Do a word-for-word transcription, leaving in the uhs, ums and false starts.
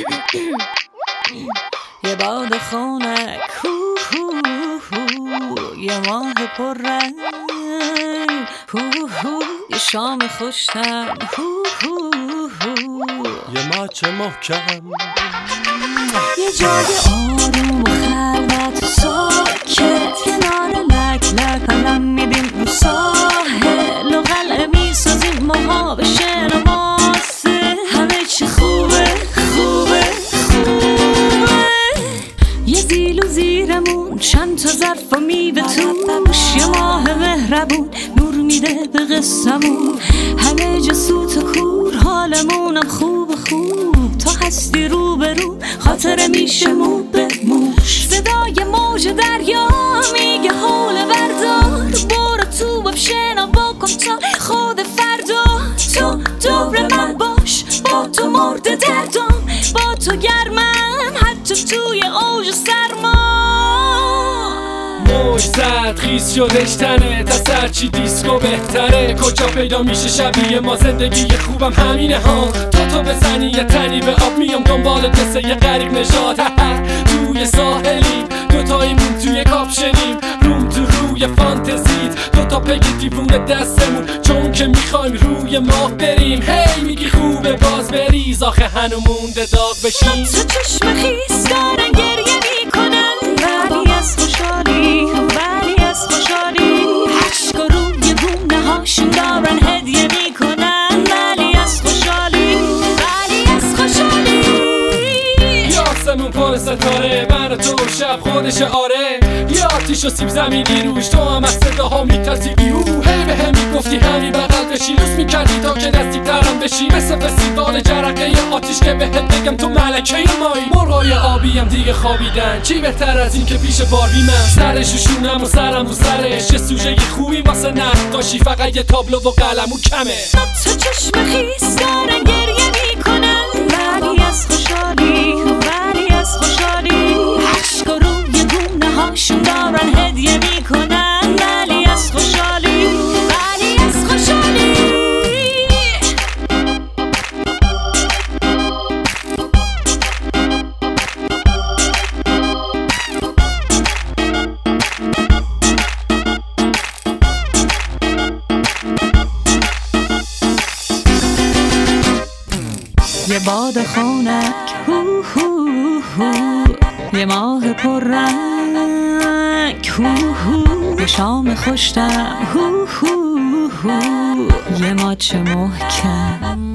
یه باد خنک، یه ماه پررنگ، یه شام خوش‌طعم، یه ماچ محکم، یه جای آروم و خلوت و ساکت، کنار لک لک قلم میدیم رو ساحل و قلعه میسازیم ماها به شعر و ماسه. همه چی خوبه خوبه خوبه، یه زیل و زیرمون، چند تا ظرف و میوه توش، یه ماه مهربون نور میده به قصه‌مون. همه جا سوت و کور، حالمونم خوب خوب، تا هستی رو به رو خاطره میشه مو به موش. صدای موج دریا میگه حول بردار، برو تو بشنا بکن تا خود فردا. تو دور من باش، با تو مرد دردم، با تو گرمم حتی توی اوج سرما. موج زد خیز شدش تنه، تا سرچی دیسکو بهتره. کجا پیدا میشه شبیه ما، زندگی خوبم همینه ها. تا تو بزنی یه تنی به آب، میام دنبالت مثل یه غریق نژاد. توی ساحلیم دوتاییمون توی کاپشنیم، روم تو روی فانتزیت، دوتا پگی دیوونه دستمون، چون که میخوایم روی ماه بریم. هی میگی خوبه باز بریز، آخه هنو مونده داغ بشیم. تو چشم خیس دارن گریه میکنن، ولی از خوشحالی ولی از خوشحالی عشق و روی گونه هاشون دارن هدیه میکنن، ولی از خوشحالی ولی از خوشحالی. یاسمون پر ستاره، من و تو شب خودش آره. یه آتیش و سیب زمینی روش، تو هم از صداها میترسیدی. او هی به هم میگفتی همی بغل بشی، لوس میکردی تا که نزدیک ترم بشی. مثل فستیوال جرقه ی آتیش که بهت بگم تو ملکه مایی. مرغای آبی هم دیگه خوابیدن، چی بهتر از این که پیش باربی من سرش و شونم و سرم رو سرش. یه سوژه خوبی واسه نقاشی، فقط یه تابلو و قلمو کمه. تو چشم خیس دارن گریه میکنن، ولی از خوشحالی ولی از خوشحالی عشق و روی گونه هاشون دارن هدیه میکنن، ولی از خوشحالی ولی از خوشحالی. یه باد خنک، هو هو هو، یه ماه پررنگ، هو هو، یه شام خوش‌طعم، هو هو هو، یه ماچ محکم.